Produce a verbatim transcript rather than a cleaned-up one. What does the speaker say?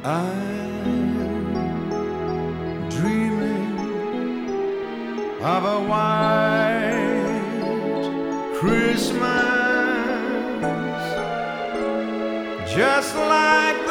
I'm dreaming of a white Christmas, just like